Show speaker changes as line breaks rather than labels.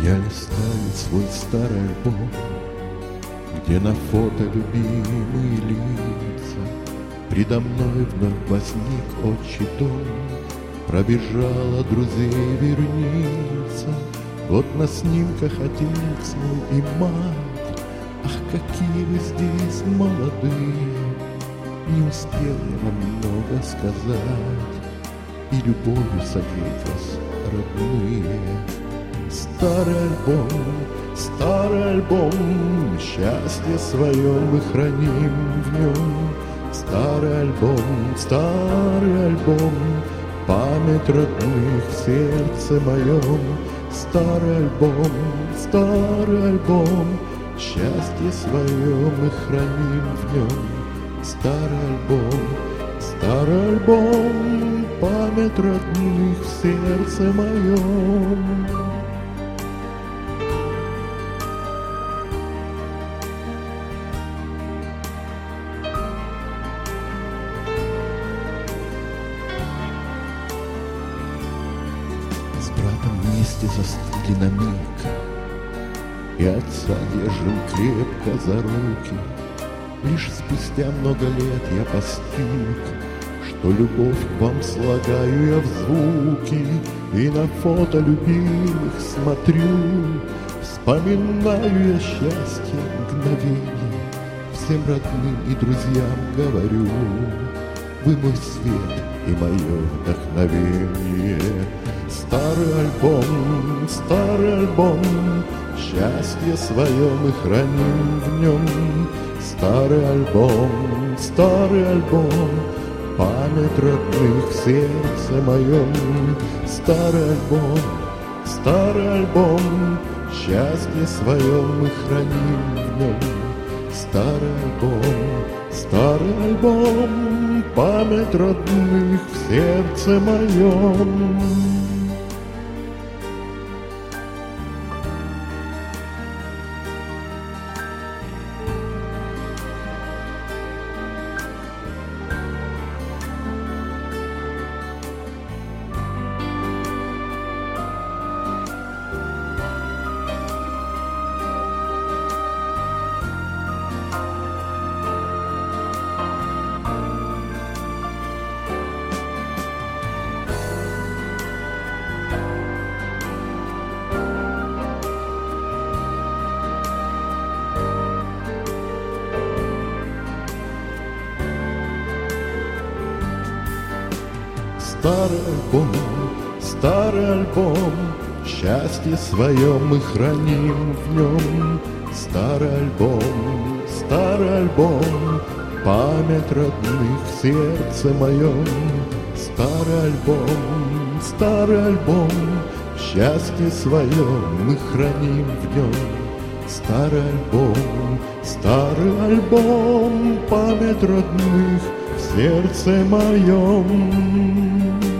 Я листаю свой старый альбом, где на фото любимые лица. Предо мной вновь возник отчий дом, пробежала друзей верница. Вот на снимках отец мой и мать. Ах, какие вы здесь молодые! Не успел я вам много сказать, и любовью согреть вас, родные. Старый альбом, счастье свое мы храним в нем. Старый альбом, память родных в сердце моем. Старый альбом, счастье свое мы храним в нем. Старый альбом, память родных в сердце моем. С братом вместе застыли на миг, и отца держим крепко за руки. Лишь спустя много лет я постиг, что любовь к вам слагаю я в звуки, и на фото любимых смотрю, вспоминаю я счастье мгновений, всем родным и друзьям говорю: вы мой свет и мое вдохновение. Старый альбом, счастье свое мы храним в нем. Старый альбом, память родных в сердце моем. Старый альбом, счастье свое мы храним в нем. Старый альбом, память родных в сердце моем. Старый альбом, счастье свое мы храним в нем. Старый альбом, память родных в сердце моем. Старый альбом, счастье свое мы храним в нем. Старый альбом, память родных в сердце моем.